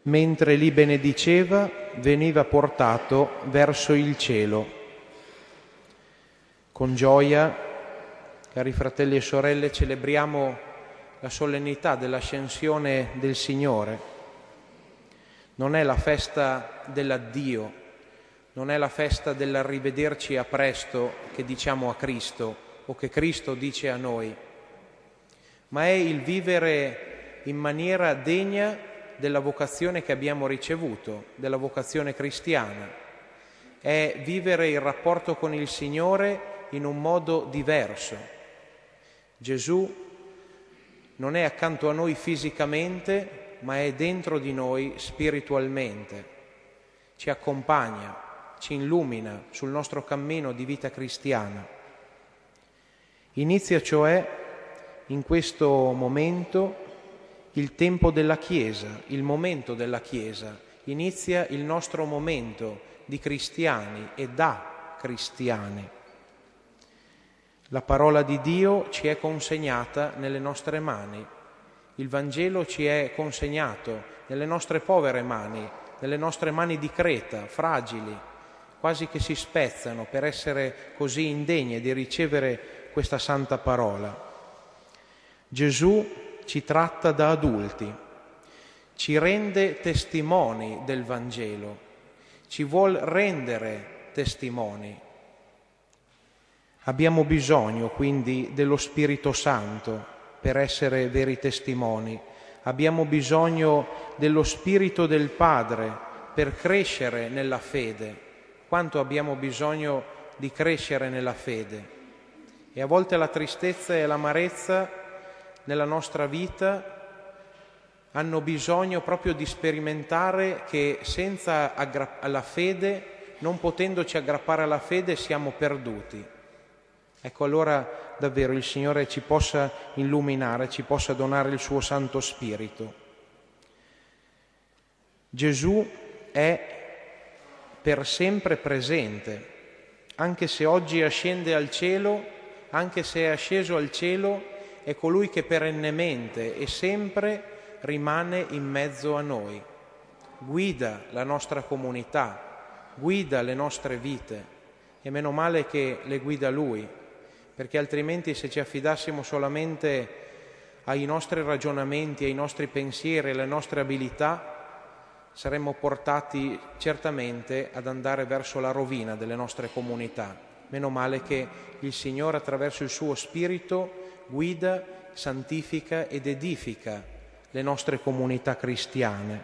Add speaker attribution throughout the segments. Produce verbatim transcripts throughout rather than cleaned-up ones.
Speaker 1: Mentre li benediceva, veniva portato verso il cielo. Con gioia, cari fratelli e sorelle, celebriamo la solennità dell'ascensione del Signore. Non è la festa dell'addio, non è la festa dell'arrivederci a presto che diciamo a Cristo o che Cristo dice a noi, ma è il vivere in maniera degna della vocazione che abbiamo ricevuto, della vocazione cristiana. È vivere il rapporto con il Signore in un modo diverso. Gesù non è accanto a noi fisicamente, ma è dentro di noi spiritualmente. Ci accompagna, ci illumina sul nostro cammino di vita cristiana. Inizia cioè in questo momento il tempo della Chiesa, il momento della Chiesa. Inizia il nostro momento di cristiani e da cristiani. La parola di Dio ci è consegnata nelle nostre mani. Il Vangelo ci è consegnato nelle nostre povere mani, nelle nostre mani di creta, fragili, quasi che si spezzano per essere così indegne di ricevere questa santa parola. Gesù ci tratta da adulti, ci rende testimoni del Vangelo, ci vuol rendere testimoni. Abbiamo bisogno quindi dello Spirito Santo per essere veri testimoni. Abbiamo bisogno dello Spirito del Padre per crescere nella fede. Quanto abbiamo bisogno di crescere nella fede. E a volte la tristezza e l'amarezza nella nostra vita hanno bisogno proprio di sperimentare che senza aggra- alla fede, non potendoci aggrappare alla fede, siamo perduti. Ecco, allora davvero il Signore ci possa illuminare, ci possa donare il suo Santo Spirito. Gesù è per sempre presente, anche se oggi ascende al cielo, anche se è asceso al cielo, è colui che perennemente e sempre rimane in mezzo a noi, guida la nostra comunità, guida le nostre vite, e meno male che le guida Lui, perché altrimenti se ci affidassimo solamente ai nostri ragionamenti, ai nostri pensieri, alle nostre abilità, saremmo portati certamente ad andare verso la rovina delle nostre comunità. Meno male che il Signore attraverso il suo Spirito guida, santifica ed edifica le nostre comunità cristiane.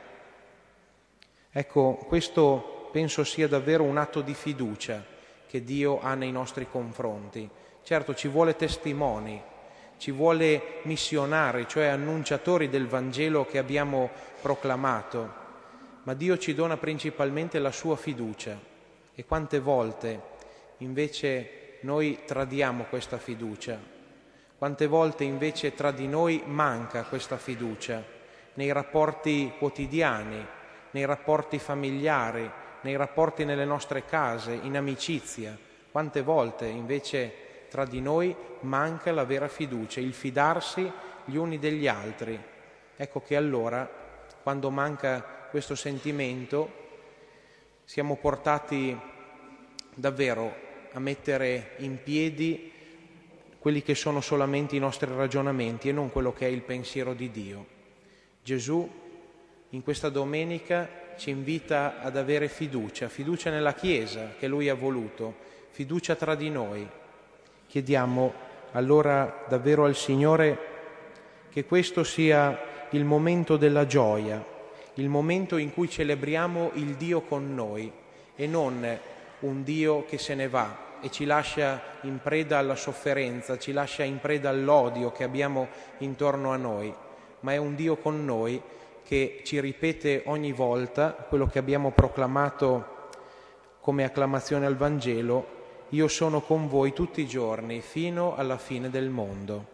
Speaker 1: Ecco, questo penso sia davvero un atto di fiducia che Dio ha nei nostri confronti. Certo, ci vuole testimoni, ci vuole missionari, cioè annunciatori del Vangelo che abbiamo proclamato, ma Dio ci dona principalmente la sua fiducia. E quante volte invece noi tradiamo questa fiducia? Quante volte invece tra di noi manca questa fiducia nei rapporti quotidiani, nei rapporti familiari, nei rapporti nelle nostre case, in amicizia. Quante volte invece tra di noi manca la vera fiducia, il fidarsi gli uni degli altri. Ecco che allora, quando manca questo sentimento, siamo portati davvero a mettere in piedi quelli che sono solamente i nostri ragionamenti e non quello che è il pensiero di Dio. Gesù in questa domenica ci invita ad avere fiducia, fiducia nella Chiesa che Lui ha voluto, fiducia tra di noi. Chiediamo allora davvero al Signore che questo sia il momento della gioia, il momento in cui celebriamo il Dio con noi e non un Dio che se ne va e ci lascia in preda alla sofferenza, ci lascia in preda all'odio che abbiamo intorno a noi, ma è un Dio con noi che ci ripete ogni volta quello che abbiamo proclamato come acclamazione al Vangelo: io sono con voi tutti i giorni fino alla fine del mondo.